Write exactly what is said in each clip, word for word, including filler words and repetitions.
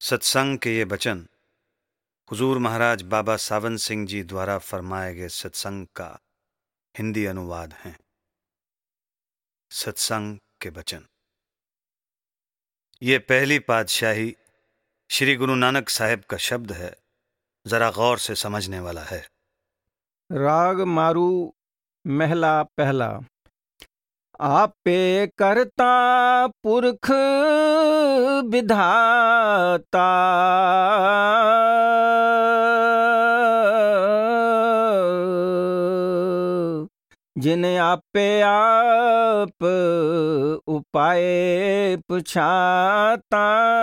सत्संग के ये वचन हुजूर महाराज बाबा सावन सिंह जी द्वारा फरमाए गए सत्संग का हिंदी अनुवाद हैं। सत्संग के वचन। ये पहली पातशाही श्री गुरु नानक साहिब का शब्द है, जरा गौर से समझने वाला है। राग मारू महला पहला। आपे करता पुरख विधाता, जिन आपे आप उपाय पुछाता।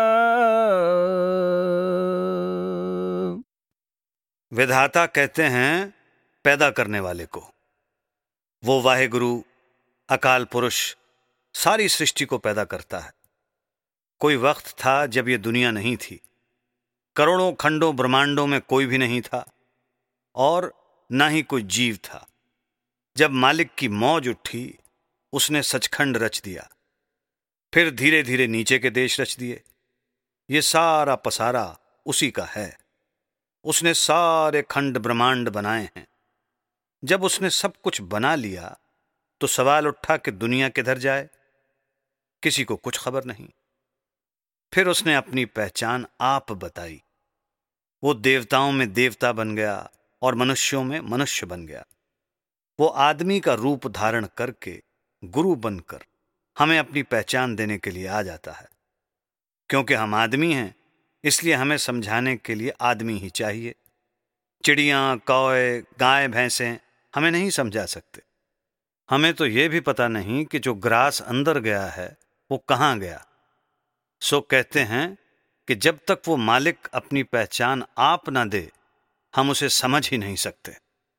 विधाता कहते हैं पैदा करने वाले को। वो वाहेगुरु अकाल पुरुष सारी सृष्टि को पैदा करता है। कोई वक्त था जब ये दुनिया नहीं थी, करोड़ों खंडों ब्रह्मांडों में कोई भी नहीं था और ना ही कोई जीव था। जब मालिक की मौज उठी, उसने सचखंड रच दिया, फिर धीरे धीरे नीचे के देश रच दिए। ये सारा पसारा उसी का है। उसने सारे खंड ब्रह्मांड बनाए हैं। जब उसने सब कुछ बना लिया तो सवाल उठा कि दुनिया किधर जाए। किसी को कुछ खबर नहीं। फिर उसने अपनी पहचान आप बताई। वो देवताओं में देवता बन गया और मनुष्यों में मनुष्य बन गया। वो आदमी का रूप धारण करके गुरु बनकर हमें अपनी पहचान देने के लिए आ जाता है। क्योंकि हम आदमी हैं, इसलिए हमें समझाने के लिए आदमी ही चाहिए। चिड़ियां, कौए, गाय, भैंसें हमें नहीं समझा सकते। हमें तो ये भी पता नहीं कि जो ग्रास अंदर गया है वो कहाँ गया। सो कहते हैं कि जब तक वो मालिक अपनी पहचान आप ना दे, हम उसे समझ ही नहीं सकते।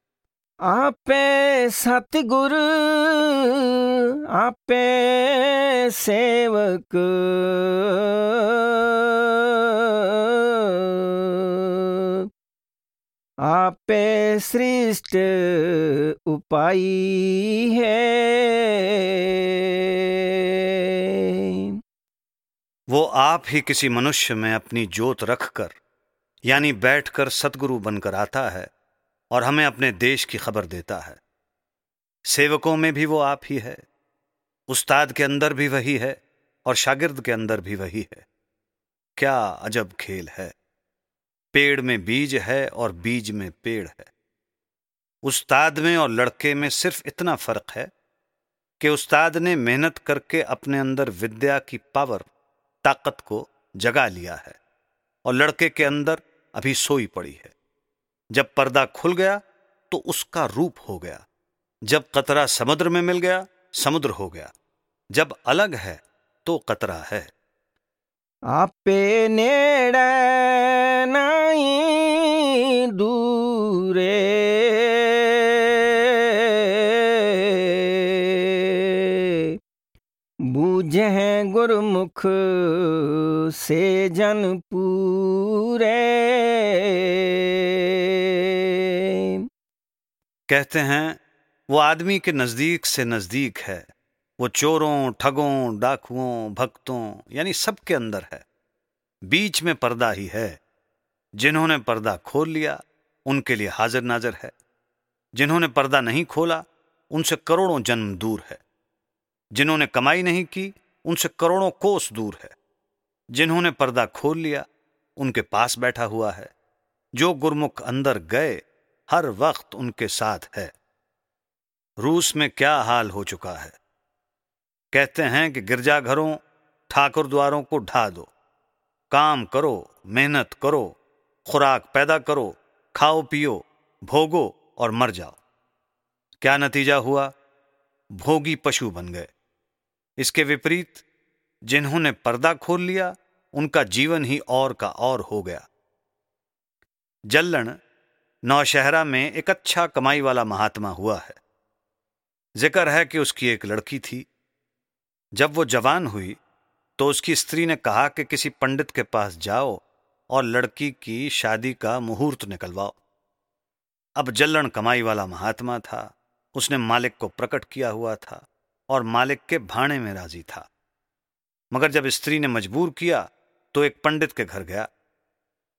आपे सतगुर आपे सेवक, आपे श्रेष्ठ उपाई है। वो आप ही किसी मनुष्य में अपनी जोत रखकर, यानी बैठकर सतगुरु बनकर आता है और हमें अपने देश की खबर देता है। सेवकों में भी वो आप ही है। उस्ताद के अंदर भी वही है और शागिर्द के अंदर भी वही है। क्या अजब खेल है। पेड़ में बीज है और बीज में पेड़ है। उस्ताद में और लड़के में सिर्फ इतना फर्क है कि उस्ताद ने मेहनत करके अपने अंदर विद्या की पावर, ताकत को जगा लिया है और लड़के के अंदर अभी सोई पड़ी है। जब पर्दा खुल गया तो उसका रूप हो गया। जब कतरा समुद्र में मिल गया, समुद्र हो गया। जब अलग है तो कतरा है। आपे नेड़े नहीं दूरे, बूझे हैं गुरमुख से जन पूरे। कहते हैं वो आदमी के नजदीक से नजदीक है। वो चोरों, ठगों, डाकुओं, भक्तों यानी सबके अंदर है। बीच में पर्दा ही है। जिन्होंने पर्दा खोल लिया उनके लिए हाजिर नाजिर है। जिन्होंने पर्दा नहीं खोला उनसे करोड़ों जन्म दूर है। जिन्होंने कमाई नहीं की उनसे करोड़ों कोस दूर है। जिन्होंने पर्दा खोल लिया उनके पास बैठा हुआ है। जो गुरमुख अंदर गए हर वक्त उनके साथ है। रूस में क्या हाल हो चुका है। कहते हैं कि गिरजाघरों, ठाकुर द्वारों को ढा दो। काम करो, मेहनत करो, खुराक पैदा करो, खाओ पियो, भोगो और मर जाओ। क्या नतीजा हुआ? भोगी पशु बन गए। इसके विपरीत जिन्होंने पर्दा खोल लिया उनका जीवन ही और का और हो गया। जल्लण नौशहरा में एक अच्छा कमाई वाला महात्मा हुआ है। जिक्र है कि उसकी एक लड़की थी। जब वो जवान हुई तो उसकी स्त्री ने कहा कि किसी पंडित के पास जाओ और लड़की की शादी का मुहूर्त निकलवाओ। अब जल्लण कमाई वाला महात्मा था। उसने मालिक को प्रकट किया हुआ था और मालिक के भाणे में राजी था। मगर जब स्त्री ने मजबूर किया तो एक पंडित के घर गया।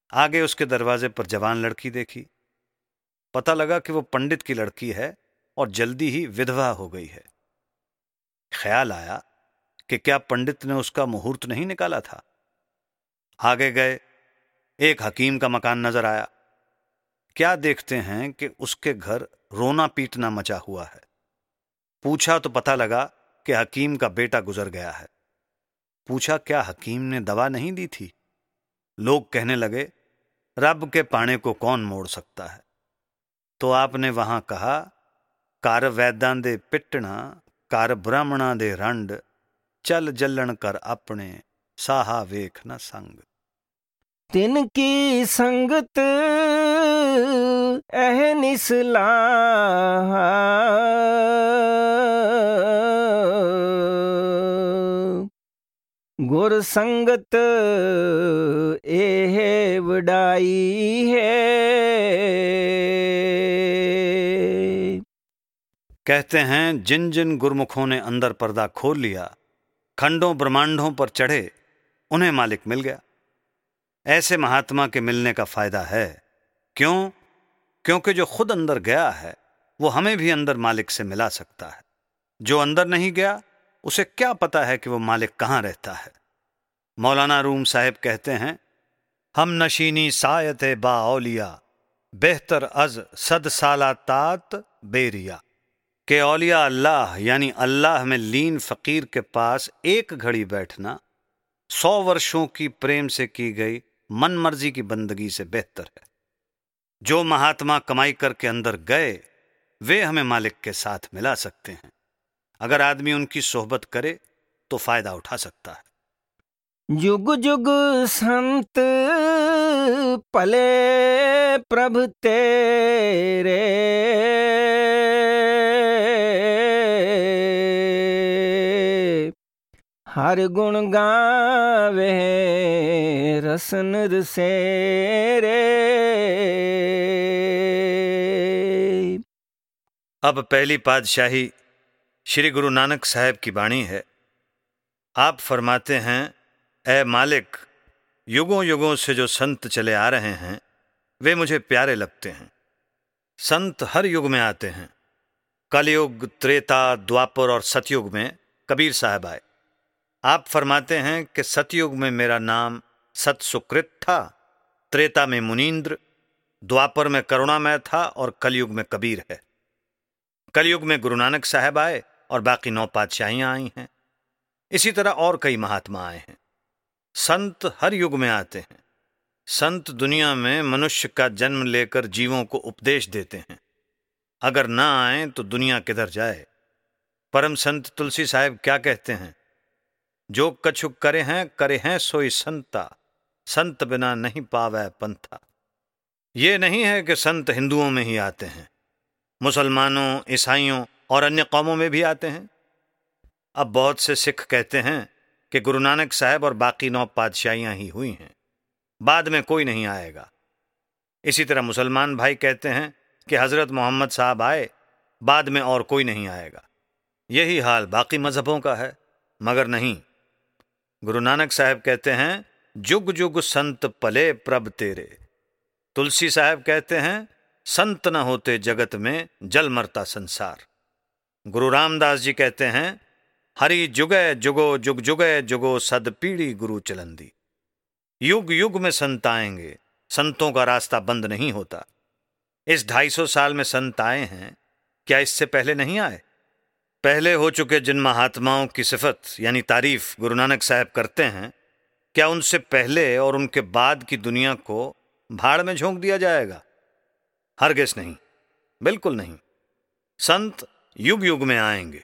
आगे उसके दरवाजे पर जवान लड़की देखी। पता लगा कि वो पंडित की लड़की है और जल्दी ही विधवा हो गई है। ख्याल आया कि क्या पंडित ने उसका मुहूर्त नहीं निकाला था। आगे गए, एक हकीम का मकान नजर आया। क्या देखते हैं कि उसके घर रोना पीटना मचा हुआ है। पूछा तो पता लगा कि हकीम का बेटा गुजर गया है। पूछा क्या हकीम ने दवा नहीं दी थी। लोग कहने लगे रब के पाने को कौन मोड़ सकता है। तो आपने वहां कहा, कर वैदां दे पिटना, कर ब्राह्मणा दे रंड, चल जलन कर अपने, साहा वेख न संग। तिनकी संगत अहनिस लाहा, गुर संगत एह वडाई है। कहते हैं जिन जिन गुरमुखों ने अंदर पर्दा खोल लिया, खंडों ब्रह्मांडों पर चढ़े, उन्हें मालिक मिल गया। ऐसे महात्मा के मिलने का फायदा है। क्यों? क्योंकि जो खुद अंदर गया है वो हमें भी अंदर मालिक से मिला सकता है। जो अंदर नहीं गया उसे क्या पता है कि वो मालिक कहाँ रहता है। मौलाना रूम साहिब कहते हैं, हम नशीनी सायते बाओलिया, बेहतर अज सद साला तात बेरिया। के औलिया अल्लाह यानी अल्लाह में लीन फकीर के पास एक घड़ी बैठना सौ वर्षों की प्रेम से की गई मन मर्जी की बंदगी से बेहतर है। जो महात्मा कमाई करके अंदर गए वे हमें मालिक के साथ मिला सकते हैं। अगर आदमी उनकी सोहबत करे तो फायदा उठा सकता है। जुग जुग संत पले प्रभ तेरे, हर गुण गावे रसन रसेरे। अब पहली पातशाही श्री गुरु नानक साहब की वाणी है। आप फरमाते हैं, ऐ मालिक, युगों युगों से जो संत चले आ रहे हैं वे मुझे प्यारे लगते हैं। संत हर युग में आते हैं। कलयुग, त्रेता, द्वापर और सतयुग में कबीर साहब आए। आप फरमाते हैं कि सतयुग में मेरा नाम सत सुकृत था, त्रेता में मुनींद्र, द्वापर में करुणामय था और कलयुग में कबीर है। कलयुग में गुरु नानक साहब आए और बाकी नौ पातशाहियां आई हैं। इसी तरह और कई महात्मा आए हैं। संत हर युग में आते हैं। संत दुनिया में मनुष्य का जन्म लेकर जीवों को उपदेश देते हैं। अगर ना आए तो दुनिया किधर जाए। परम संत तुलसी साहब क्या कहते हैं, जो कछु करे हैं करे हैं सोई संता, संत बिना नहीं पावै पंथा। ये नहीं है कि संत हिंदुओं में ही आते हैं, मुसलमानों, ईसाइयों और अन्य कौमों में भी आते हैं। अब बहुत से सिख कहते हैं कि गुरु नानक साहब और बाकी नौ पातशाहियां ही हुई हैं, बाद में कोई नहीं आएगा। इसी तरह मुसलमान भाई कहते हैं कि हजरत मोहम्मद साहब आए, बाद में और कोई नहीं आएगा। यही हाल बाकी मजहबों का है, मगर नहीं। गुरु नानक साहब कहते हैं, जुग जुग संत पले प्रभ तेरे। तुलसी साहब कहते हैं, संत न होते जगत में जल मरता संसार। गुरु रामदास जी कहते हैं, हरि जुगै जुगो जुग जुगै जुगो सद पीढ़ी गुरु चलंदी। युग युग में संत आएंगे, संतों का रास्ता बंद नहीं होता। इस ढाई सौ साल में संत आए हैं, क्या इससे पहले नहीं आए? पहले हो चुके जिन महात्माओं की सिफत यानी तारीफ गुरु नानक साहब करते हैं, क्या उनसे पहले और उनके बाद की दुनिया को भाड़ में झोंक दिया जाएगा? हरगिज़ नहीं, बिल्कुल नहीं। संत युग युग में आएंगे।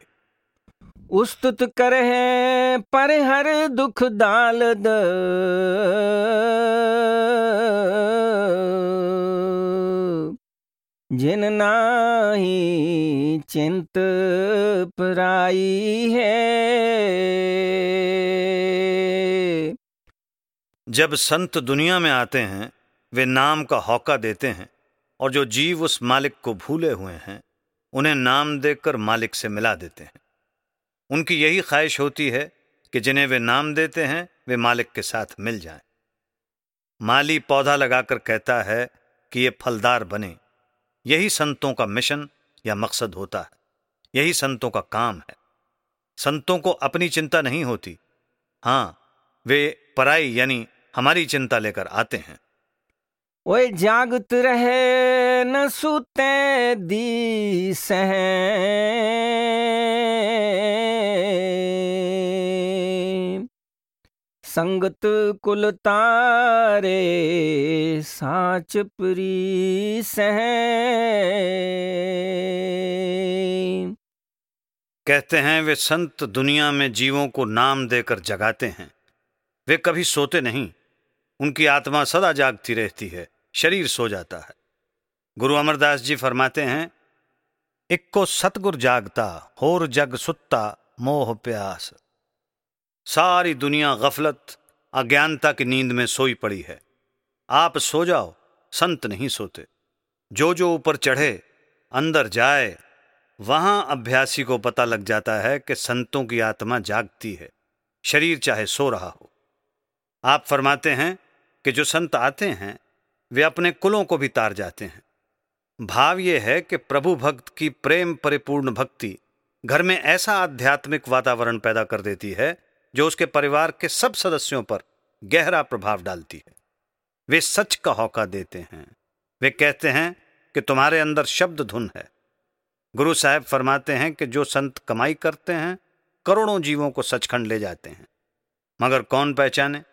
उस्तुत कर है पर हर दुख दालद, जिन नाही चिंत पराई है। जब संत दुनिया में आते हैं वे नाम का हौका देते हैं, और जो जीव उस मालिक को भूले हुए हैं उन्हें नाम देकर मालिक से मिला देते हैं। उनकी यही ख्वाहिश होती है कि जिन्हें वे नाम देते हैं वे मालिक के साथ मिल जाएं। माली पौधा लगाकर कहता है कि ये फलदार बने। यही संतों का मिशन या मकसद होता है, यही संतों का काम है। संतों को अपनी चिंता नहीं होती, हाँ, वे पराई यानी हमारी चिंता लेकर आते हैं। ओए जागत रहे न सुते दी सह, संगत कुल तारे साच प्री सह। कहते हैं वे संत दुनिया में जीवों को नाम देकर जगाते हैं। वे कभी सोते नहीं, उनकी आत्मा सदा जागती रहती है, शरीर सो जाता है। गुरु अमरदास जी फरमाते हैं, इक्को सतगुर जागता होर जग सुत्ता मोह प्यास। सारी दुनिया गफलत अज्ञानता की नींद में सोई पड़ी है। आप सो जाओ, संत नहीं सोते। जो जो ऊपर चढ़े अंदर जाए, वहां अभ्यासी को पता लग जाता है कि संतों की आत्मा जागती है, शरीर चाहे सो रहा हो। आप फरमाते हैं कि जो संत आते हैं वे अपने कुलों को भी तार जाते हैं। भाव ये है कि प्रभु भक्त की प्रेम परिपूर्ण भक्ति घर में ऐसा आध्यात्मिक वातावरण पैदा कर देती है जो उसके परिवार के सब सदस्यों पर गहरा प्रभाव डालती है। वे सच का हौका देते हैं। वे कहते हैं कि तुम्हारे अंदर शब्द धुन है। गुरु साहब फरमाते हैं कि जो संत कमाई करते हैं करोड़ों जीवों को सचखंड ले जाते हैं, मगर कौन पहचाने।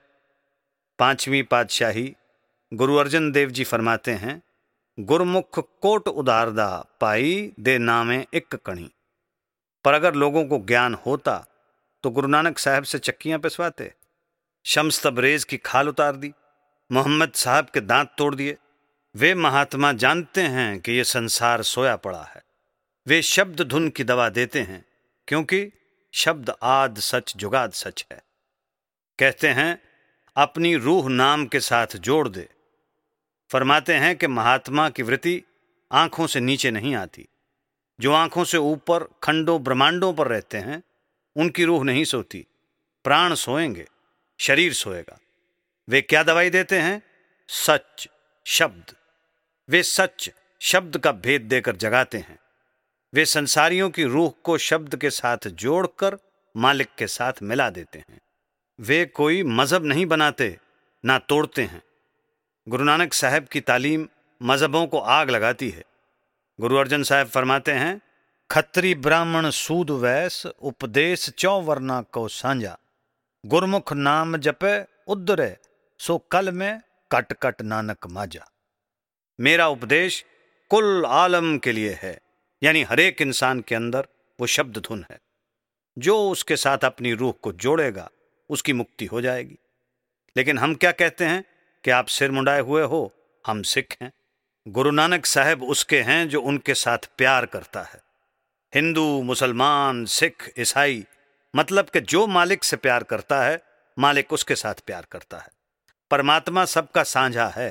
पांचवी पातशाही गुरु अर्जन देव जी फरमाते हैं, गुरमुख कोट उदारदा पाई दे नामे एक कणी। पर अगर लोगों को ज्ञान होता तो गुरु नानक साहब से चक्कियां पिसवाते, शम्स तबरेज की खाल उतार दी, मोहम्मद साहब के दांत तोड़ दिए। वे महात्मा जानते हैं कि यह संसार सोया पड़ा है। वे शब्द धुन की दवा देते हैं, क्योंकि शब्द आद सच जुगाद सच है। कहते हैं अपनी रूह नाम के साथ जोड़ दे। फरमाते हैं कि महात्मा की वृत्ति आंखों से नीचे नहीं आती। जो आंखों से ऊपर खंडों ब्रह्मांडों पर रहते हैं उनकी रूह नहीं सोती। प्राण सोएंगे, शरीर सोएगा। वे क्या दवाई देते हैं? सच शब्द। वे सच शब्द का भेद देकर जगाते हैं। वे संसारियों की रूह को शब्द के साथ जोड़कर मालिक के साथ मिला देते हैं। वे कोई मजहब नहीं बनाते, ना तोड़ते हैं। गुरु नानक साहब की तालीम मजहबों को आग लगाती है। गुरु अर्जन साहब फरमाते हैं, खत्री ब्राह्मण सूद वैस उपदेश चौ वर्णा को सांझा। गुरमुख नाम जपे उद्धरे सो कल में कट कट नानक माजा। मेरा उपदेश कुल आलम के लिए है, यानी हरेक इंसान के अंदर वो शब्द धुन है। जो उसके साथ अपनी रूह को जोड़ेगा उसकी मुक्ति हो जाएगी। लेकिन हम क्या कहते हैं कि आप सिर मुंडाए हुए हो, हम सिख हैं। गुरु नानक साहब उसके हैं जो उनके साथ प्यार करता है। हिंदू, मुसलमान, सिख, ईसाई, मतलब कि जो मालिक से प्यार करता है मालिक उसके साथ प्यार करता है। परमात्मा सबका साझा है।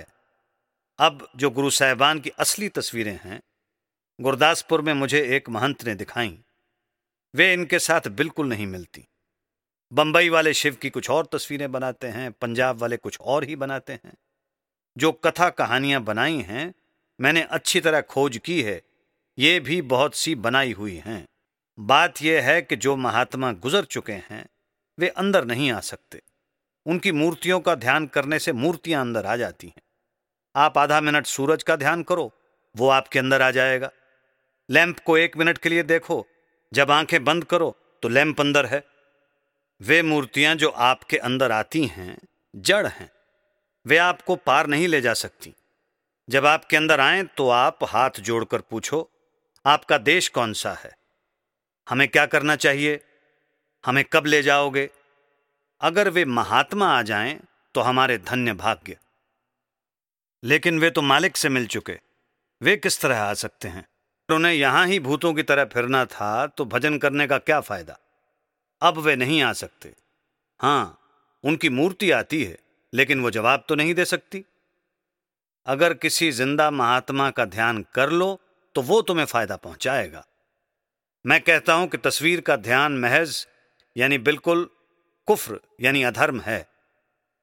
अब जो गुरु साहिबान की असली तस्वीरें हैं, गुरदासपुर में मुझे एक महंत ने दिखाई, वे इनके साथ बिल्कुल नहीं मिलती। बंबई वाले शिव की कुछ और तस्वीरें बनाते हैं, पंजाब वाले कुछ और ही बनाते हैं। जो कथा कहानियां बनाई हैं मैंने अच्छी तरह खोज की है, ये भी बहुत सी बनाई हुई हैं। बात यह है कि जो महात्मा गुजर चुके हैं वे अंदर नहीं आ सकते। उनकी मूर्तियों का ध्यान करने से मूर्तियां अंदर आ जाती हैं। आप आधा मिनट सूरज का ध्यान करो, वो आपके अंदर आ जाएगा। लैंप को एक मिनट के लिए देखो, जब आंखें बंद करो तो लैंप अंदर है। वे मूर्तियां जो आपके अंदर आती हैं जड़ हैं, वे आपको पार नहीं ले जा सकती। जब आपके अंदर आए तो आप हाथ जोड़कर पूछो, आपका देश कौन सा है? हमें क्या करना चाहिए? हमें कब ले जाओगे? अगर वे महात्मा आ जाएं तो हमारे धन्य भाग्य। लेकिन वे तो मालिक से मिल चुके, वे किस तरह आ सकते हैं? उन्हें यहां ही भूतों की तरह फिरना था तो भजन करने का क्या फायदा? अब वे नहीं आ सकते। हाँ, उनकी मूर्ति आती है लेकिन वो जवाब तो नहीं दे सकती। अगर किसी जिंदा महात्मा का ध्यान कर लो तो वो तुम्हें फायदा पहुंचाएगा। मैं कहता हूं कि तस्वीर का ध्यान महज यानी बिल्कुल कुफ्र यानी अधर्म है।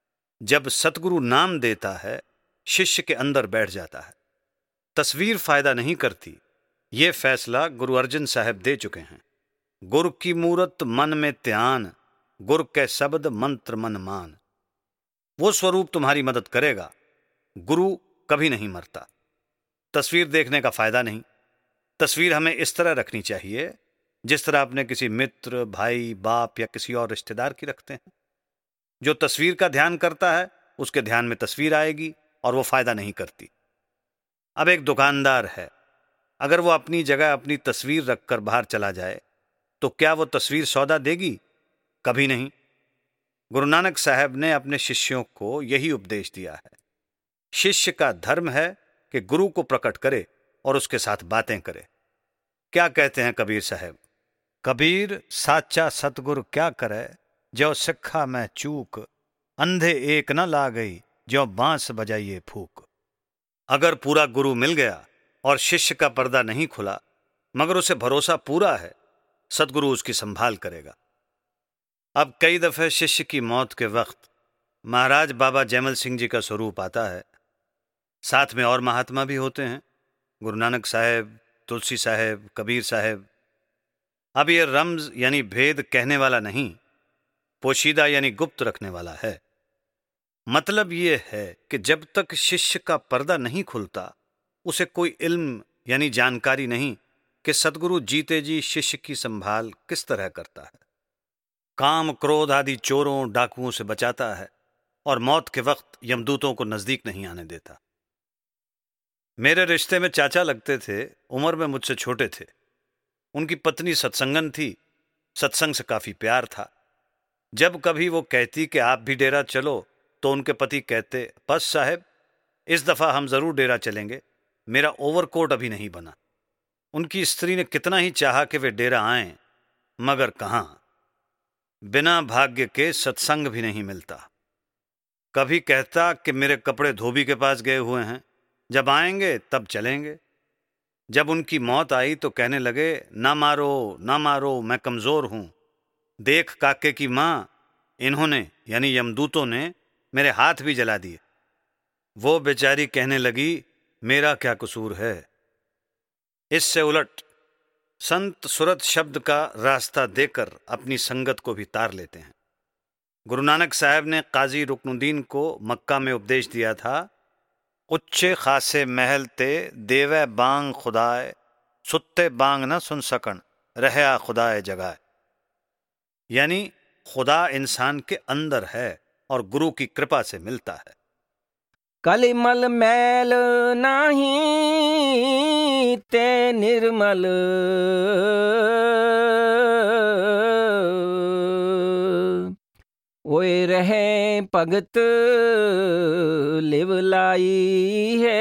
जब सतगुरु नाम देता है, शिष्य के अंदर बैठ जाता है। तस्वीर फायदा नहीं करती, ये फैसला गुरु अर्जन साहब दे चुके हैं। गुर की मूरत मन में ध्यान, गुर के शब्द मंत्र मन मान। वो स्वरूप तुम्हारी मदद करेगा। गुरु कभी नहीं मरता। तस्वीर देखने का फायदा नहीं। तस्वीर हमें इस तरह रखनी चाहिए जिस तरह अपने किसी मित्र, भाई, बाप या किसी और रिश्तेदार की रखते हैं। जो तस्वीर का ध्यान करता है उसके ध्यान में तस्वीर आएगी और वो फायदा नहीं करती। अब एक दुकानदार है, अगर वो अपनी जगह अपनी तस्वीर रखकर बाहर चला जाए तो क्या वो तस्वीर सौदा देगी? कभी नहीं। गुरु नानक साहब ने अपने शिष्यों को यही उपदेश दिया है। शिष्य का धर्म है कि गुरु को प्रकट करे और उसके साथ बातें करे। क्या कहते हैं कबीर साहब? कबीर साचा सतगुरु क्या करे, जो सिक्खा मैं चूक, अंधे एक न ला गई, जो बांस बजाइए फूक। अगर पूरा गुरु मिल गया और शिष्य का पर्दा नहीं खुला, मगर उसे भरोसा पूरा है, सतगुरु उसकी संभाल करेगा। अब कई दफे शिष्य की मौत के वक्त महाराज बाबा जैमल सिंह जी का स्वरूप आता है। साथ में और महात्मा भी होते हैं, गुरु नानक साहब, तुलसी साहब, कबीर साहब। अब ये रम्ज यानी भेद कहने वाला नहीं, पोशीदा यानी गुप्त रखने वाला है। मतलब ये है कि जब तक शिष्य का पर्दा नहीं खुलता, उसे कोई इल्म यानी जानकारी नहीं कि सतगुरु जीते जी शिष्य की संभाल किस तरह करता है। काम, क्रोध आदि चोरों, डाकुओं से बचाता है और मौत के वक्त यमदूतों को नजदीक नहीं आने देता। मेरे रिश्ते में चाचा लगते थे, उम्र में मुझसे छोटे थे। उनकी पत्नी सत्संगन थी, सत्संग से काफी प्यार था। जब कभी वो कहती कि आप भी डेरा चलो, तो उनके पति कहते, बस साहब, इस दफा हम जरूर डेरा चलेंगे, मेरा ओवरकोट अभी नहीं बना। उनकी स्त्री ने कितना ही चाहा कि वे डेरा आएं, मगर कहां, बिना भाग्य के सत्संग भी नहीं मिलता। कभी कहता कि मेरे कपड़े धोबी के पास गए हुए हैं, जब आएंगे तब चलेंगे। जब उनकी मौत आई तो कहने लगे, ना मारो ना मारो, मैं कमजोर हूं। देख काके की मां, इन्होंने यानी यमदूतों ने मेरे हाथ भी जला दिए। वो बेचारी कहने लगी, मेरा क्या कसूर है। इससे उलट संत सुरत शब्द का रास्ता देकर अपनी संगत को भी तार लेते हैं। गुरु नानक साहब ने काजी रुकनुद्दीन को मक्का में उपदेश दिया था, उच्चे खासे महल ते देवे बांग खुदाए, सुत्ते बांग न सुन सकन, रहया खुदाए जगाए। यानी खुदा इंसान के अंदर है और गुरु की कृपा से मिलता है। कलिमल मैल नाही ते निर्मल, ओए रहे भगत लिवलाई है।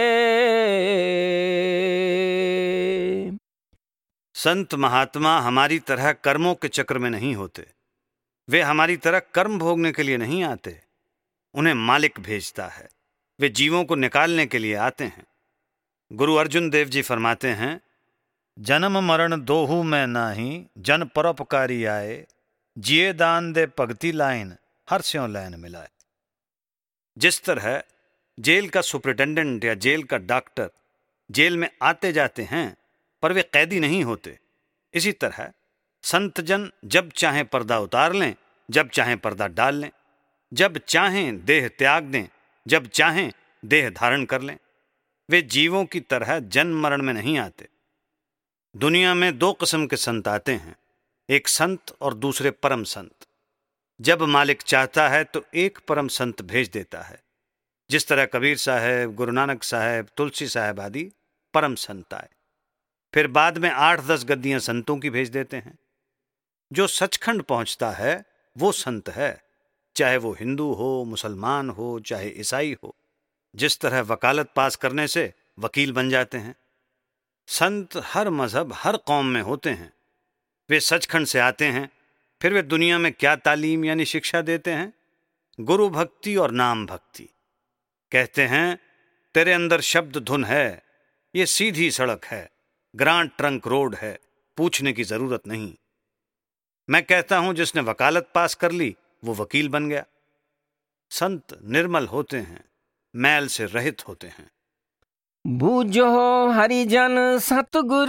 संत महात्मा हमारी तरह कर्मों के चक्र में नहीं होते। वे हमारी तरह कर्म भोगने के लिए नहीं आते। उन्हें मालिक भेजता है, वे जीवों को निकालने के लिए आते हैं। गुरु अर्जुन देव जी फरमाते हैं, जन्म मरण दोहू में नाही, जन परोपकारी आए, जिए दान दे भगति लाइन, हर स्यों लैन मिलाए। जिस तरह जेल का सुपरिटेंडेंट या जेल का डॉक्टर जेल में आते जाते हैं पर वे कैदी नहीं होते, इसी तरह संतजन जब चाहें पर्दा उतार लें, जब चाहें पर्दा डाल लें, जब चाहें देह त्याग दें, जब चाहें देह धारण कर लें। वे जीवों की तरह जन्म मरण में नहीं आते। दुनिया में दो किस्म के संत आते हैं, एक संत और दूसरे परम संत। जब मालिक चाहता है तो एक परम संत भेज देता है, जिस तरह कबीर साहब, गुरु नानक साहब, तुलसी साहब आदि परम संत आए। फिर बाद में आठ दस गद्दियां संतों की भेज देते हैं। जो सचखंड पहुंचता है वो संत है, चाहे वो हिंदू हो, मुसलमान हो, चाहे ईसाई हो। जिस तरह वकालत पास करने से वकील बन जाते हैं, संत हर मजहब, हर कौम में होते हैं। वे सचखंड से आते हैं। फिर वे दुनिया में क्या तालीम यानी शिक्षा देते हैं? गुरु भक्ति और नाम भक्ति। कहते हैं, तेरे अंदर शब्द धुन है, ये सीधी सड़क है, ग्रांड ट्रंक रोड है, पूछने की जरूरत नहीं। मैं कहता हूं, जिसने वकालत पास कर ली वो वकील बन गया। संत निर्मल होते हैं, मैल से रहित होते हैं। बूझो हरिजन सतगुर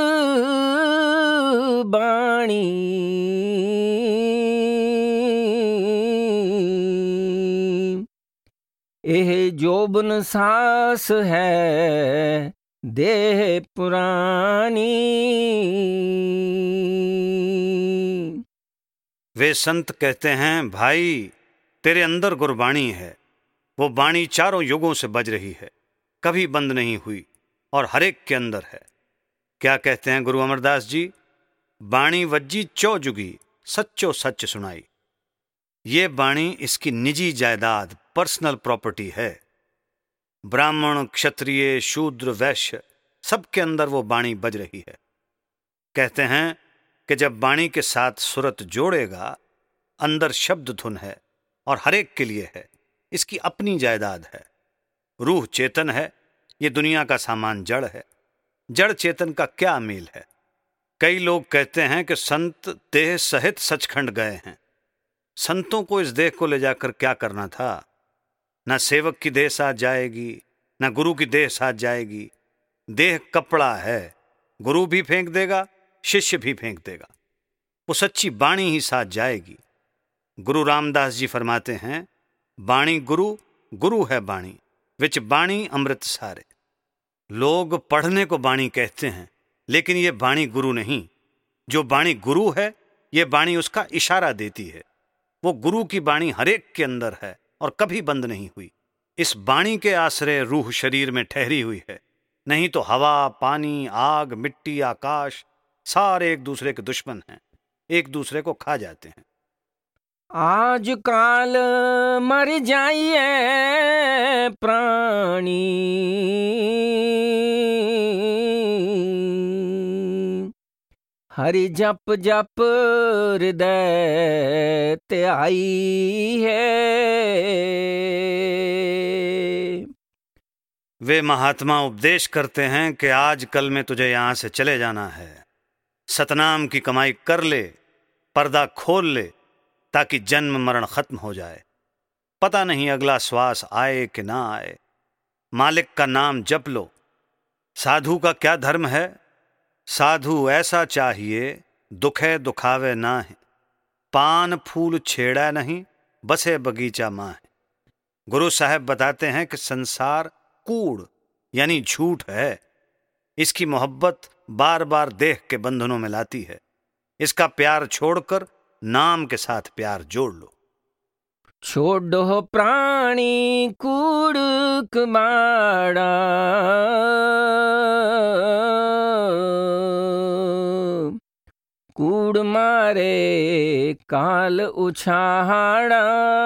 बाणी, एह जोबन सास है देह पुरानी। वे संत कहते हैं, भाई तेरे अंदर गुरबाणी है। वो बाणी चारों युगों से बज रही है, कभी बंद नहीं हुई और हरेक के अंदर है। क्या कहते हैं गुरु अमरदास जी? बाणी वज्जी चौजुगी, सच्चो सच सुनाई। ये बाणी इसकी निजी जायदाद, पर्सनल प्रॉपर्टी है। ब्राह्मण, क्षत्रिय, शूद्र, वैश्य सबके अंदर वो बाणी बज रही है। कहते हैं कि जब बाणी के साथ सुरत जोड़ेगा, अंदर शब्द धुन है और हरेक के लिए है। इसकी अपनी जायदाद है। रूह चेतन है, ये दुनिया का सामान जड़ है। जड़ चेतन का क्या मेल है? कई लोग कहते हैं कि संत देह सहित सचखंड गए हैं। संतों को इस देह को ले जाकर क्या करना था? ना सेवक की देह साथ जाएगी, ना गुरु की देह साथ जाएगी। देह कपड़ा है, गुरु भी फेंक देगा, शिष्य भी फेंक देगा। वो सच्ची बाणी ही साथ जाएगी। गुरु रामदास जी फरमाते हैं, बाणी गुरु, गुरु है बाणी, विच बाणी अमृत सारे। लोग पढ़ने को बाणी कहते हैं, लेकिन ये बाणी गुरु नहीं। जो बाणी गुरु है, ये बाणी उसका इशारा देती है। वो गुरु की बाणी हरेक के अंदर है और कभी बंद नहीं हुई। इस बाणी के आश्रय रूह शरीर में ठहरी हुई है। नहीं तो हवा, पानी, आग, मिट्टी, आकाश सारे एक दूसरे के दुश्मन हैं, एक दूसरे को खा जाते हैं। आज काल मर जाइए प्राणी, हरि जप जप हृदय ते आई है। वे महात्मा उपदेश करते हैं कि आज कल में तुझे यहां से चले जाना है। सतनाम की कमाई कर ले, पर्दा खोल ले, ताकि जन्म मरण खत्म हो जाए। पता नहीं अगला श्वास आए कि ना आए। मालिक का नाम जप लो। साधु का क्या धर्म है? साधु ऐसा चाहिए, दुखे दुखावे ना है। पान फूल छेड़ा नहीं, बसे बगीचा माँ है। गुरु साहब बताते हैं कि संसार कूड़ यानी झूठ है। इसकी मोहब्बत बार बार देह के बंधनों में लाती है। इसका प्यार छोड़कर नाम के साथ प्यार जोड़ लो। छोड़ो प्राणी कूड़ कमाड़ा, कूड़ मारे काल उछाड़ा।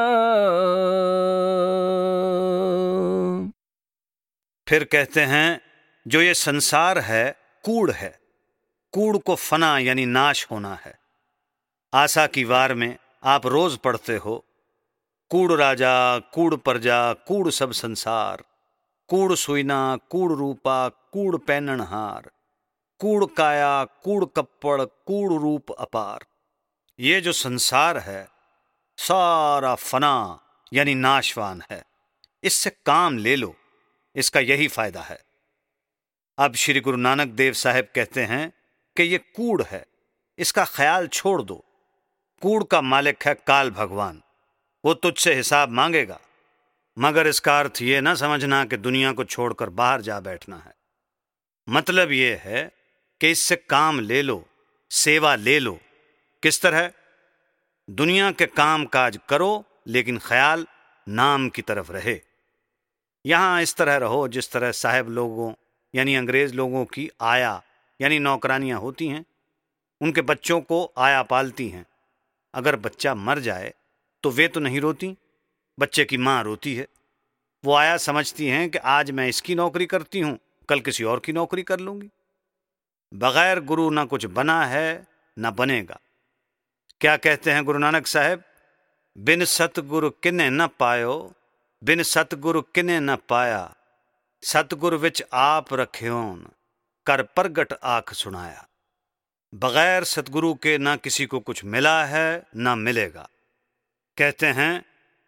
फिर कहते हैं, जो ये संसार है कूड़ है। कूड़ को फना यानी नाश होना है। आशा की वार में आप रोज पढ़ते हो, कूड़ राजा, कूड़ प्रजा, कूड़ सब संसार, कूड़ सुइना, कूड़ रूपा, कूड़ पैननहार, कूड़ काया, कूड़ कप्पड़, कूड़ रूप अपार। ये जो संसार है सारा फना यानी नाशवान है। इससे काम ले लो, इसका यही फायदा है। अब श्री गुरु नानक देव साहब कहते हैं कि ये कूड़ है, इसका ख्याल छोड़ दो। कूड़ का मालिक है काल भगवान, वो तुझसे हिसाब मांगेगा। मगर इसका अर्थ ये ना समझना कि दुनिया को छोड़कर बाहर जा बैठना है। मतलब ये है कि इससे काम ले लो, सेवा ले लो। किस तरह? दुनिया के काम काज करो, लेकिन ख्याल नाम की तरफ रहे। यहां इस तरह रहो जिस तरह साहब लोगों यानी अंग्रेज लोगों की आया यानी नौकरानियां होती हैं। उनके बच्चों को आया पालती हैं। अगर बच्चा मर जाए तो वे तो नहीं रोती, बच्चे की माँ रोती है। वो आया समझती हैं कि आज मैं इसकी नौकरी करती हूं, कल किसी और की नौकरी कर लूंगी। बगैर गुरु ना कुछ बना है ना बनेगा। क्या कहते हैं गुरु नानक साहब? बिन सतगुरु किने न पायो, बिन सतगुरु किने न पाया, सतगुरु विच आप रख्योन, कर प्रगट आख सुनाया। बगैर सतगुरु के ना किसी को कुछ मिला है ना मिलेगा। कहते हैं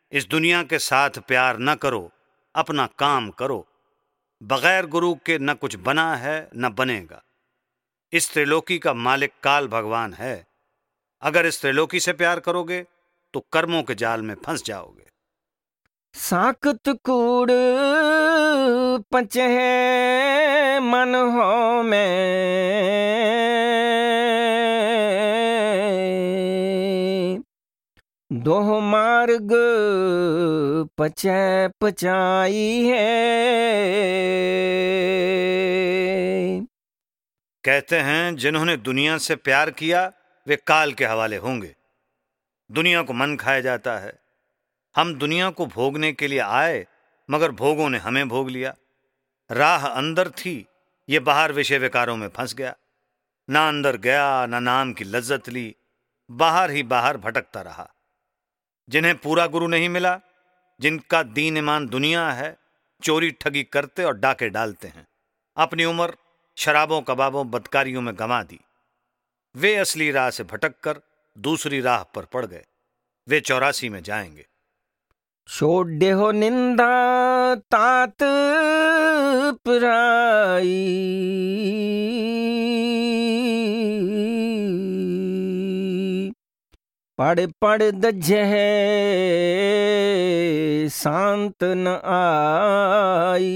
इस दुनिया के साथ प्यार न करो, अपना काम करो। बगैर गुरु के न कुछ बना है न बनेगा। इस त्रिलोकी का मालिक काल भगवान है। अगर इस त्रिलोकी से प्यार करोगे तो कर्मों के जाल में फंस जाओगे। साकत कूड़ पचहे मन हो में, दोह मार्ग पचै पचाई है। कहते हैं जिन्होंने दुनिया से प्यार किया वे काल के हवाले होंगे। दुनिया को मन खाया जाता है। हम दुनिया को भोगने के लिए आए, मगर भोगों ने हमें भोग लिया। राह अंदर थी, ये बाहर विषय विकारों में फंस गया। ना अंदर गया, ना नाम की लज्जत ली, बाहर ही बाहर भटकता रहा। जिन्हें पूरा गुरु नहीं मिला, जिनका दीन ईमान दुनिया है, चोरी ठगी करते और डाके डालते हैं, अपनी उम्र शराबों कबाबों बदकारियों में गंवा दी। वे असली राह से भटक कर दूसरी राह पर पड़ गए। वे चौरासी में जाएंगे। छोड़ दे हो निंदा तात पराई, पड़ पड़ दज्जे शांत न आई।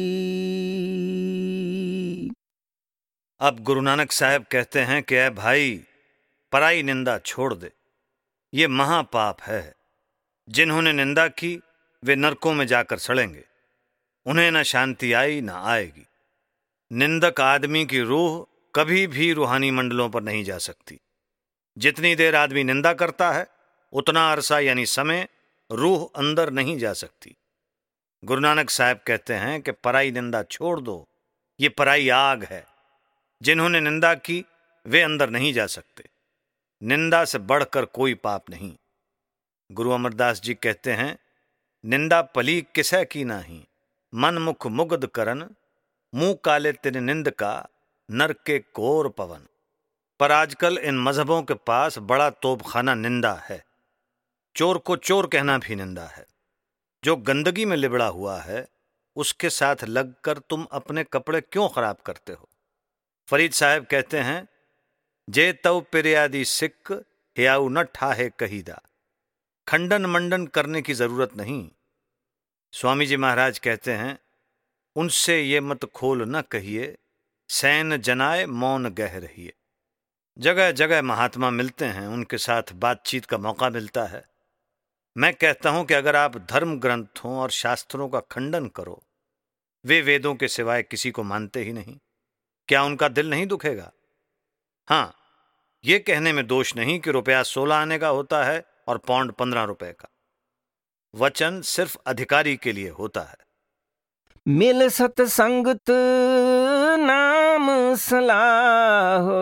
अब गुरु नानक साहब कहते हैं कि ऐ भाई, पराई निंदा छोड़ दे, ये महापाप है। जिन्होंने निंदा की वे नरकों में जाकर सड़ेंगे। उन्हें न शांति आई न आएगी। निंदक आदमी की रूह कभी भी रूहानी मंडलों पर नहीं जा सकती। जितनी देर आदमी निंदा करता है उतना अरसा यानी समय रूह अंदर नहीं जा सकती। गुरु नानक साहब कहते हैं कि पराई निंदा छोड़ दो, ये पराई आग है। जिन्होंने निंदा की वे अंदर नहीं जा सकते। निंदा से बढ़कर कोई पाप नहीं। गुरु अमरदास जी कहते हैं, निंदा पली किसै की नाही, मन मुख मुग्ध करन, मुंह काले तिन निंद का, नर के कोर पवन। पर आजकल इन मजहबों के पास बड़ा तोपखाना निंदा है। चोर को चोर कहना भी निंदा है। जो गंदगी में लिबड़ा हुआ है उसके साथ लगकर तुम अपने कपड़े क्यों खराब करते हो। फरीद साहब कहते हैं, जे तव पिर्यादी सिक हियाऊ न ठाहे कहीदा। खंडन मंडन करने की जरूरत नहीं। स्वामी जी महाराज कहते हैं, उनसे ये मत खोल न कहिए, सैन जनाए मौन गह रहिए। जगह जगह महात्मा मिलते हैं, उनके साथ बातचीत का मौका मिलता है। मैं कहता हूं कि अगर आप धर्म ग्रंथों और शास्त्रों का खंडन करो, वे वेदों के सिवाय किसी को मानते ही नहीं, क्या उनका दिल नहीं दुखेगा? हाँ, ये कहने में दोष नहीं कि रुपया सोलह आने का होता है और पौंड पंद्रह रुपए का। वचन सिर्फ अधिकारी के लिए होता है। मिल सतसंगत नाम सलाहो,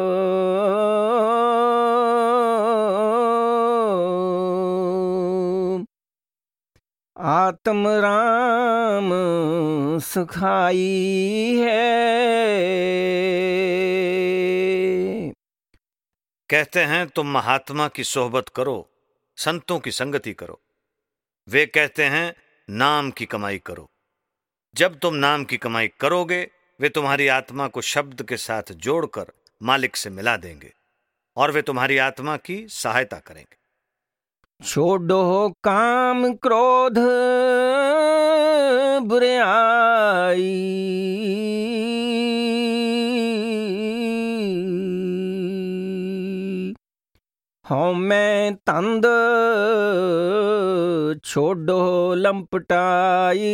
आत्म राम सुखाई है। कहते हैं तुम महात्मा की सोहबत करो, संतों की संगति करो। वे कहते हैं नाम की कमाई करो। जब तुम नाम की कमाई करोगे वे तुम्हारी आत्मा को शब्द के साथ जोड़कर मालिक से मिला देंगे और वे तुम्हारी आत्मा की सहायता करेंगे। छोड़ो काम क्रोध बुराई, हाँ मैं तंद छोड़ो लंपटाई।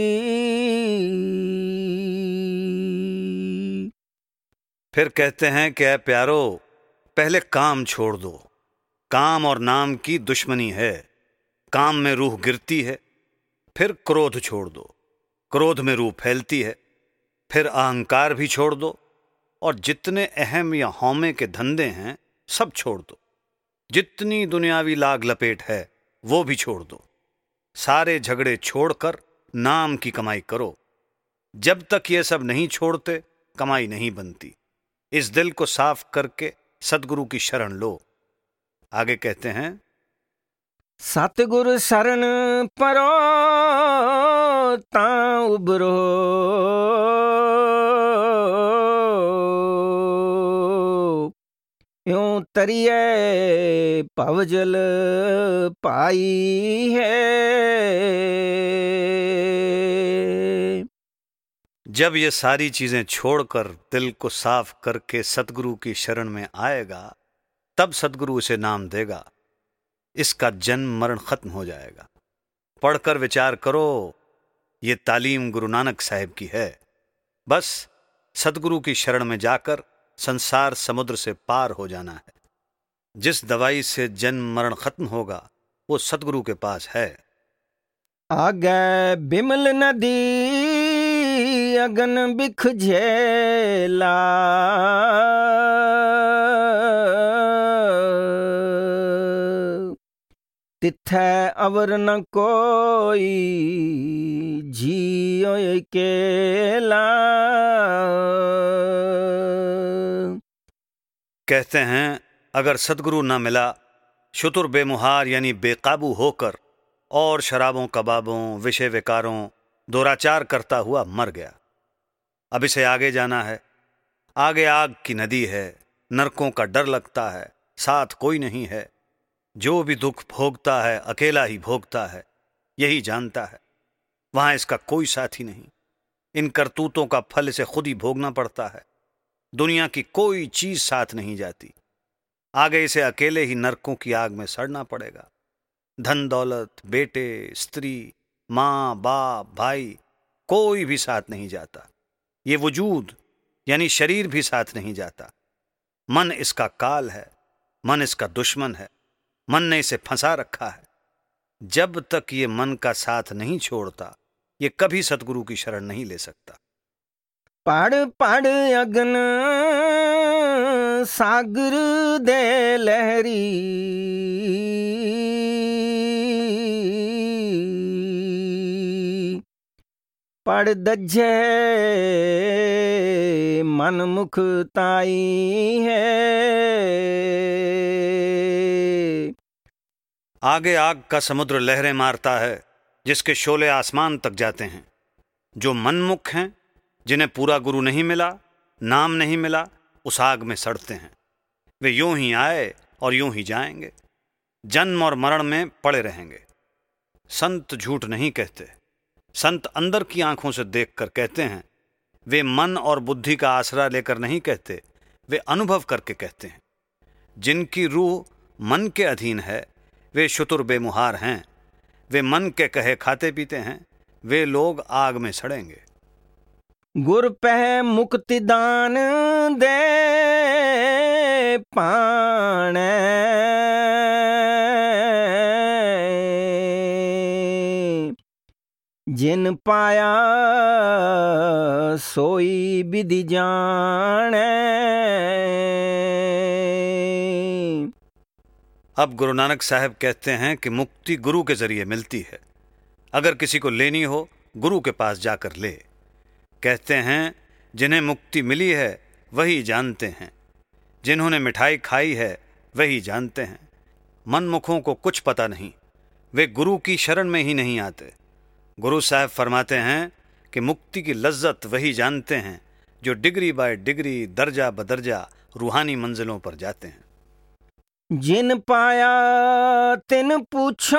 फिर कहते हैं कि ऐ प्यारो, पहले काम छोड़ दो। काम और नाम की दुश्मनी है। काम में रूह गिरती है। फिर क्रोध छोड़ दो, क्रोध में रूह फैलती है। फिर अहंकार भी छोड़ दो और जितने अहम या हौमे के धंधे हैं सब छोड़ दो। जितनी दुनियावी लाग लपेट है वो भी छोड़ दो। सारे झगड़े छोड़कर नाम की कमाई करो। जब तक ये सब नहीं छोड़ते कमाई नहीं बनती। इस दिल को साफ करके सद्गुरु की शरण लो। आगे कहते हैं, सतगुर शरण परो तां उबरो, यूं तरिए भवजल पाई है। जब ये सारी चीजें छोड़कर दिल को साफ करके सतगुरु की शरण में आएगा, तब सतगुरु उसे नाम देगा। इसका जन्म मरण खत्म हो जाएगा। पढ़कर विचार करो, ये तालीम गुरु नानक साहिब की है। बस सतगुरु की शरण में जाकर संसार समुद्र से पार हो जाना है। जिस दवाई से जन्म मरण खत्म होगा वो सतगुरु के पास है। आगे बिमल नदी अगन बिख झेला, तिथे अवर न कोई जियो अकेला। कहते हैं अगर सतगुरु न मिला, शुतुर बेमुहार यानी बेकाबू होकर और शराबों कबाबों विषय विकारों दुराचार करता हुआ मर गया। अब इसे आगे जाना है। आगे आग की नदी है, नरकों का डर लगता है, साथ कोई नहीं है। जो भी दुख भोगता है अकेला ही भोगता है, यही जानता है। वहां इसका कोई साथी नहीं। इन करतूतों का फल इसे खुद ही भोगना पड़ता है। दुनिया की कोई चीज साथ नहीं जाती। आगे इसे अकेले ही नरकों की आग में सड़ना पड़ेगा। धन दौलत, बेटे, स्त्री, माँ बाप, भाई, कोई भी साथ नहीं जाता। ये वजूद यानी शरीर भी साथ नहीं जाता। मन इसका काल है, मन इसका दुश्मन है। मन ने इसे फंसा रखा है। जब तक ये मन का साथ नहीं छोड़ता, ये कभी सतगुरु की शरण नहीं ले सकता। पढ़ पढ़ अगन सागर दे लहरी, पढ़ दज्जे मन मुख ताई है। आगे आग का समुद्र लहरें मारता है, जिसके शोले आसमान तक जाते हैं। जो मनमुख हैं, जिन्हें पूरा गुरु नहीं मिला, नाम नहीं मिला, उस आग में सड़ते हैं। वे यूं ही आए और यूं ही जाएंगे, जन्म और मरण में पड़े रहेंगे। संत झूठ नहीं कहते। संत अंदर की आंखों से देखकर कहते हैं। वे मन और बुद्धि का आसरा लेकर नहीं कहते, वे अनुभव करके कहते हैं। जिनकी रूह मन के अधीन है, वे शुतुर बेमुहार हैं। वे मन के कहे खाते पीते हैं। वे लोग आग में सड़ेंगे। गुर पह मुक्ति दान दे पाणे, जिन पाया सोई विधि जाने। अब गुरु नानक साहब कहते हैं कि मुक्ति गुरु के जरिए मिलती है। अगर किसी को लेनी हो, गुरु के पास जाकर ले। कहते हैं जिन्हें मुक्ति मिली है वही जानते हैं, जिन्होंने मिठाई खाई है वही जानते हैं। मनमुखों को कुछ पता नहीं, वे गुरु की शरण में ही नहीं आते। गुरु साहब फरमाते हैं कि मुक्ति की लज्जत वही जानते हैं जो डिग्री बाय डिग्री, दर्जा बदर्जा रूहानी मंजिलों पर जाते हैं। जिन पाया तिन पूछो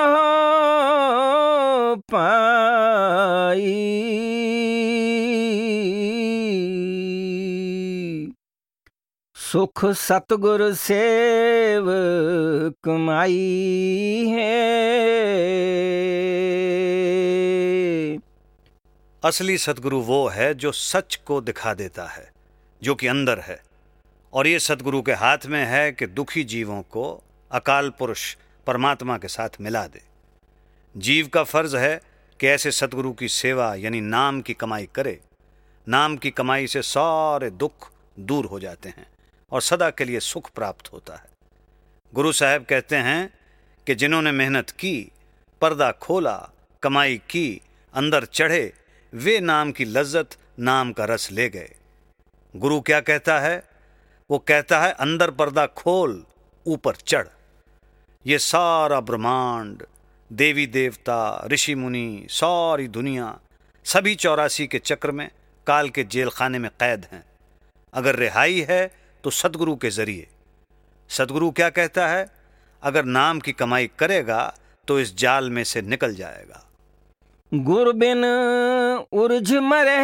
पाई, सुख सतगुर सेव कमाई है। असली सतगुरु वो है जो सच को दिखा देता है, जो कि अंदर है। और ये सतगुरु के हाथ में है कि दुखी जीवों को अकाल पुरुष परमात्मा के साथ मिला दे। जीव का फर्ज है कि ऐसे सतगुरु की सेवा यानी नाम की कमाई करे। नाम की कमाई से सारे दुख दूर हो जाते हैं और सदा के लिए सुख प्राप्त होता है। गुरु साहब कहते हैं कि जिन्होंने मेहनत की, पर्दा खोला, कमाई की, अंदर चढ़े, वे नाम की लज्जत, नाम का रस ले गए। गुरु क्या कहता है? वो कहता है अंदर पर्दा खोल, ऊपर चढ़। ये सारा ब्रह्मांड, देवी देवता, ऋषि मुनि, सारी दुनिया, सभी चौरासी के चक्र में काल के जेल खाने में कैद हैं। अगर रिहाई है तो सदगुरु के जरिए। सदगुरु क्या कहता है? अगर नाम की कमाई करेगा तो इस जाल में से निकल जाएगा। गुर बिन उर्झ मरे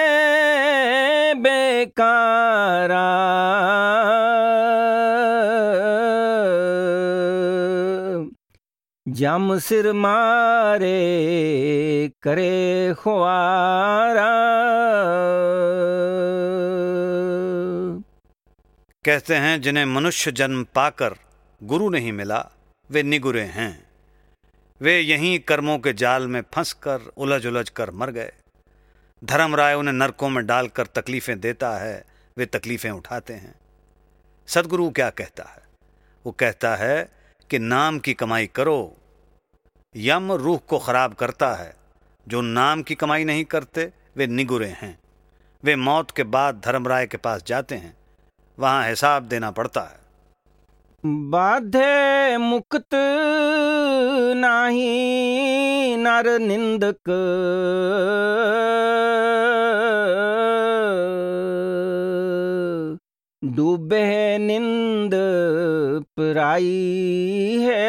बेकारा, जम सिर मारे करे खुआरा। कहते हैं जिन्हें मनुष्य जन्म पाकर गुरु नहीं मिला वे निगुरे हैं। वे यहीं कर्मों के जाल में फंसकर उलझ उलझ कर मर गए। धर्मराय उन्हें नरकों में डालकर तकलीफें देता है, वे तकलीफें उठाते हैं। सदगुरु क्या कहता है? वो कहता है कि नाम की कमाई करो। यम रूह को खराब करता है। जो नाम की कमाई नहीं करते वे निगुरे हैं। वे मौत के बाद धर्मराय के पास जाते हैं, वहां हिसाब देना पड़ता है। बाधे मुक्त नाही नर निंदक, डूबे निंद पराई है।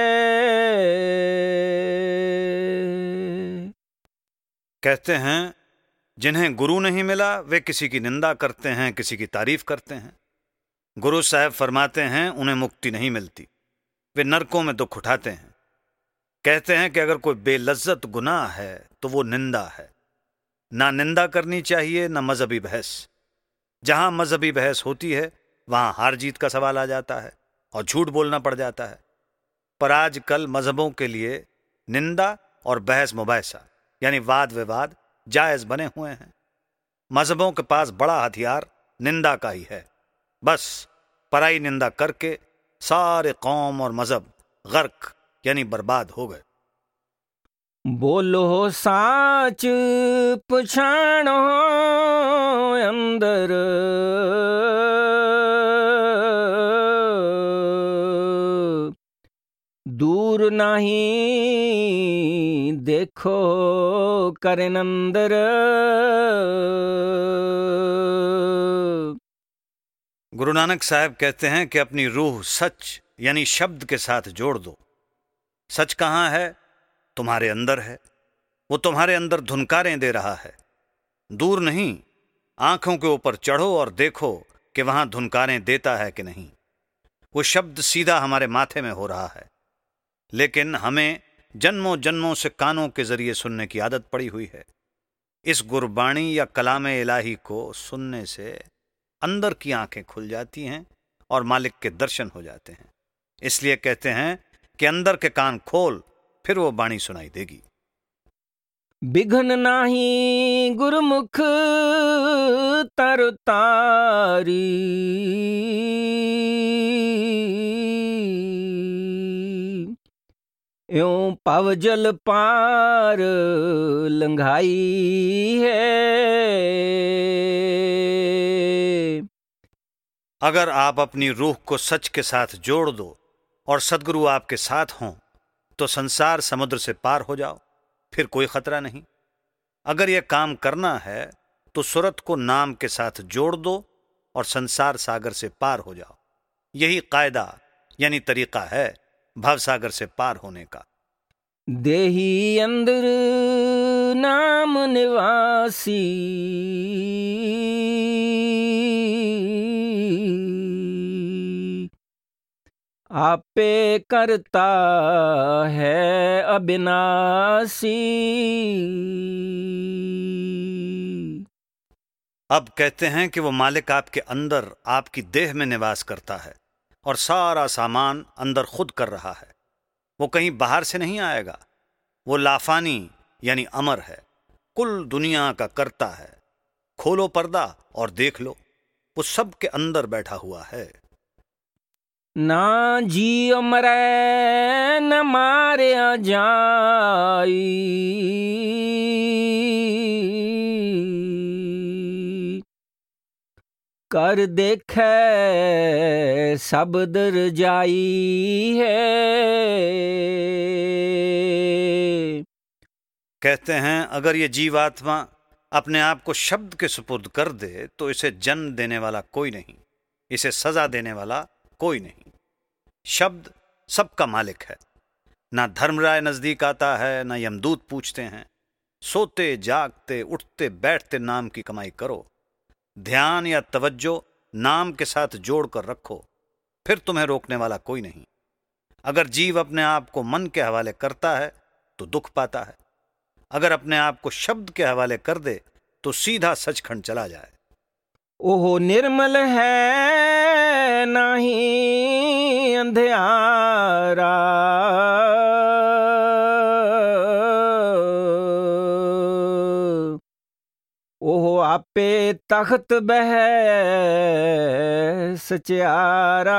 कहते हैं जिन्हें गुरु नहीं मिला वे किसी की निंदा करते हैं, किसी की तारीफ करते हैं। गुरु साहब फरमाते हैं उन्हें मुक्ति नहीं मिलती, वे नरकों में दुख उठाते हैं। कहते हैं कि अगर कोई बेलज्जत गुनाह है तो वो निंदा है। ना निंदा करनी चाहिए ना मजहबी बहस। जहां मजहबी बहस होती है वहां हार जीत का सवाल आ जाता है और झूठ बोलना पड़ जाता है। पर आजकल मजहबों के लिए निंदा और बहस मुबाहिसा यानी वाद विवाद जायज बने हुए हैं। मजहबों के पास बड़ा हथियार निंदा का ही है। बस पराई निंदा करके सारे कौम और मजहब गर्क यानी बर्बाद हो गए। बोलो साच पछाणो अंदर, दूर नहीं देखो करन अंदर। गुरु नानक साहब कहते हैं कि अपनी रूह सच यानी शब्द के साथ जोड़ दो। सच कहाँ है? तुम्हारे अंदर है। वो तुम्हारे अंदर धुनकारें दे रहा है। दूर नहीं, आंखों के ऊपर चढ़ो और देखो कि वहां धुनकारें देता है कि नहीं। वो शब्द सीधा हमारे माथे में हो रहा है, लेकिन हमें जन्मों जन्मों से कानों के जरिए सुनने की आदत पड़ी हुई है। इस गुरबाणी या कलामे इलाही को सुनने से अंदर की आंखें खुल जाती हैं और मालिक के दर्शन हो जाते हैं। इसलिए कहते हैं कि अंदर के कान खोल, फिर वो बाणी सुनाई देगी। बिघन नाही गुरमुख तर तारी, यूं पव जल पार लंघाई है। अगर आप अपनी रूह को सच के साथ जोड़ दो और सदगुरु आपके साथ हों तो संसार समुद्र से पार हो जाओ, फिर कोई खतरा नहीं। अगर यह काम करना है तो सूरत को नाम के साथ जोड़ दो और संसार सागर से पार हो जाओ। यही कायदा यानी तरीका है भवसागर से पार होने का। देही अंदर नाम निवासी, आपे करता है अविनाशी। अब कहते हैं कि वो मालिक आपके अंदर आपकी देह में निवास करता है और सारा सामान अंदर खुद कर रहा है। वो कहीं बाहर से नहीं आएगा। वो लाफानी यानी अमर है, कुल दुनिया का करता है। खोलो पर्दा और देख लो, वो सब के अंदर बैठा हुआ है। ना जी मरे न मारे जाई, कर देखे सब दर जाई है। कहते हैं अगर ये जीवात्मा अपने आप को शब्द के सुपुर्द कर दे तो इसे जन्म देने वाला कोई नहीं, इसे सजा देने वाला कोई नहीं। शब्द सबका मालिक है। ना धर्मराय नजदीक आता है, ना यमदूत पूछते हैं। सोते जागते उठते बैठते नाम की कमाई करो। ध्यान या तवज्जो नाम के साथ जोड़कर रखो, फिर तुम्हें रोकने वाला कोई नहीं। अगर जीव अपने आप को मन के हवाले करता है तो दुख पाता है, अगर अपने आप को शब्द के हवाले कर दे तो सीधा सचखंड चला जाए। ओहो निर्मल है नहीं अंधियारा, ओहो आपे तख्त बह सचारा।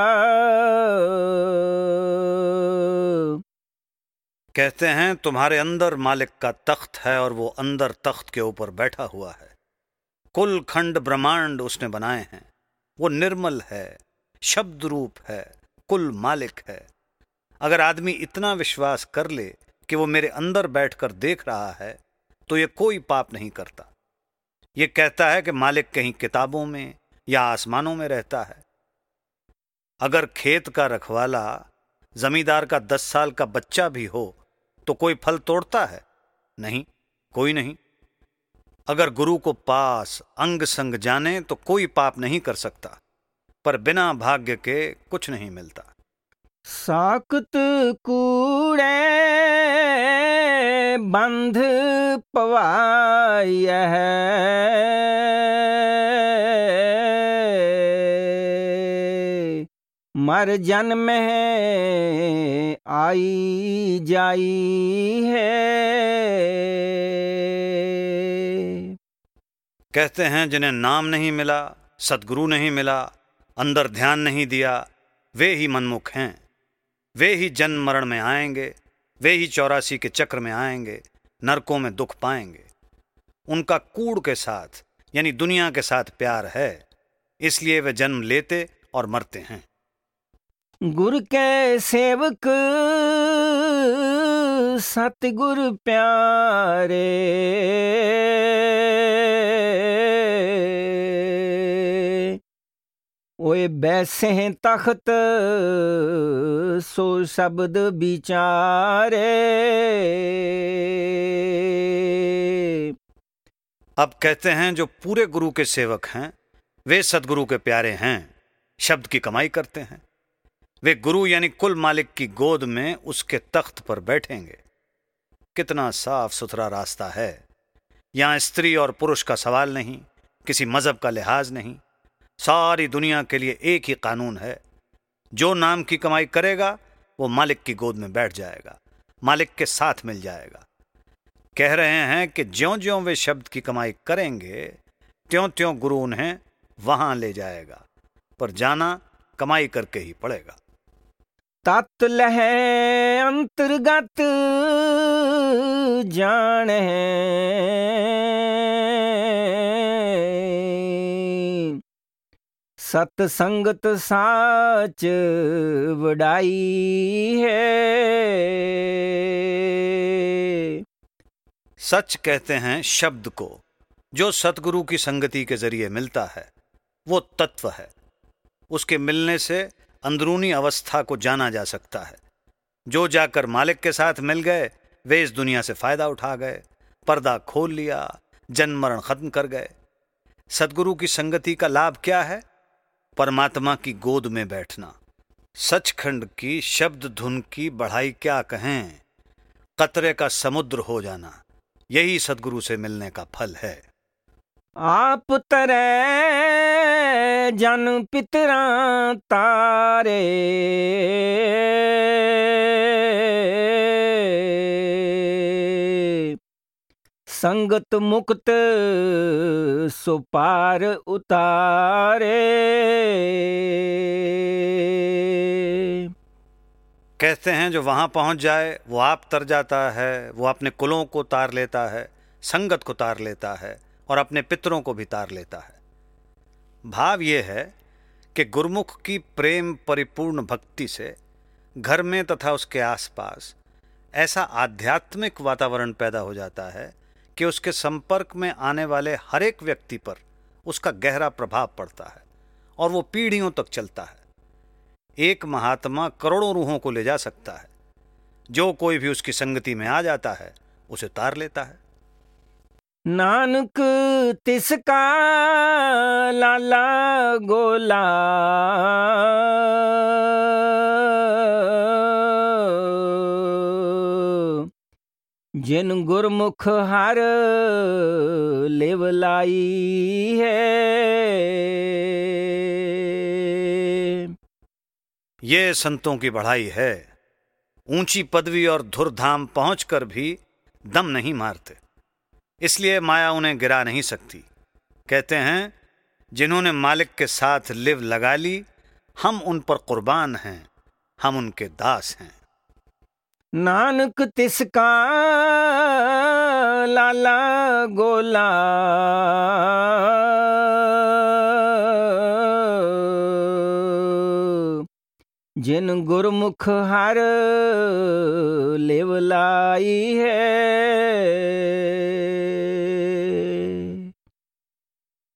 कहते हैं तुम्हारे अंदर मालिक का तख्त है और वो अंदर तख्त के ऊपर बैठा हुआ है। कुल खंड ब्रह्मांड उसने बनाए हैं। वो निर्मल है, शब्द रूप है, कुल मालिक है। अगर आदमी इतना विश्वास कर ले कि वो मेरे अंदर बैठकर देख रहा है तो ये कोई पाप नहीं करता। ये कहता है कि मालिक कहीं किताबों में या आसमानों में रहता है। अगर खेत का रखवाला जमींदार का दस साल का बच्चा भी हो तो कोई फल तोड़ता है? नहीं, कोई नहीं। अगर गुरु को पास अंग संग जाने तो कोई पाप नहीं कर सकता, पर बिना भाग्य के कुछ नहीं मिलता। साकत कूड़े बंध पवाय है, मर जन्म है आई जाई है। कहते हैं जिन्हें नाम नहीं मिला, सद्गुरु नहीं मिला, अंदर ध्यान नहीं दिया, वे ही मनमुख हैं। वे ही जन्म मरण में आएंगे, वे ही चौरासी के चक्र में आएंगे, नरकों में दुख पाएंगे। उनका कूड़ के साथ यानी दुनिया के साथ प्यार है, इसलिए वे जन्म लेते और मरते हैं। गुरु के सेवक सतगुरु प्यारे, ओए बैसे हैं तख्त सो शब्द विचारे। अब कहते हैं जो पूरे गुरु के सेवक हैं वे सदगुरु के प्यारे हैं, शब्द की कमाई करते हैं। वे गुरु यानी कुल मालिक की गोद में उसके तख्त पर बैठेंगे। कितना साफ सुथरा रास्ता है। यहां स्त्री और पुरुष का सवाल नहीं, किसी मजहब का लिहाज नहीं। सारी दुनिया के लिए एक ही कानून है। जो नाम की कमाई करेगा वो मालिक की गोद में बैठ जाएगा, मालिक के साथ मिल जाएगा। कह रहे हैं कि ज्यों ज्यों वे शब्द की कमाई करेंगे त्यों त्यों गुरु उन्हें वहां ले जाएगा, पर जाना कमाई करके ही पड़ेगा। तत् लह अंतर्गत जान है, सतसंगत साच वडाई है। सच कहते हैं शब्द को, जो सतगुरु की संगति के जरिए मिलता है वो तत्व है। उसके मिलने से अंदरूनी अवस्था को जाना जा सकता है। जो जाकर मालिक के साथ मिल गए वे इस दुनिया से फायदा उठा गए, पर्दा खोल लिया, जन्म मरण खत्म कर गए। सतगुरु की संगति का लाभ क्या है? परमात्मा की गोद में बैठना। सचखंड की शब्द धुन की बढ़ाई क्या कहें, कतरे का समुद्र हो जाना, यही सतगुरु से मिलने का फल है। आप तरह जन पितरा तारे, संगत मुक्त सुपार उतारे। कहते हैं जो वहां पहुंच जाए वो आप तर जाता है, वो अपने कुलों को तार लेता है, संगत को तार लेता है और अपने पितरों को भी तार लेता है। भाव ये है कि गुरुमुख की प्रेम परिपूर्ण भक्ति से घर में तथा उसके आसपास ऐसा आध्यात्मिक वातावरण पैदा हो जाता है कि उसके संपर्क में आने वाले हर एक व्यक्ति पर उसका गहरा प्रभाव पड़ता है और वो पीढ़ियों तक चलता है। एक महात्मा करोड़ों रूहों को ले जा सकता है। जो कोई भी उसकी संगति में आ जाता है उसे तार लेता है। नानक तिसका लाला गोला, जिन गुरमुख हर लेवलाई है। ये संतों की बढ़ाई है। ऊंची पदवी और धुरधाम पहुंचकर भी दम नहीं मारते, इसलिए माया उन्हें गिरा नहीं सकती। कहते हैं, जिन्होंने मालिक के साथ लिव लगा ली, हम उन पर कुर्बान हैं, हम उनके दास हैं। नानक तिसका लाला गोला, जिन गुरमुख हर लेवलाई है।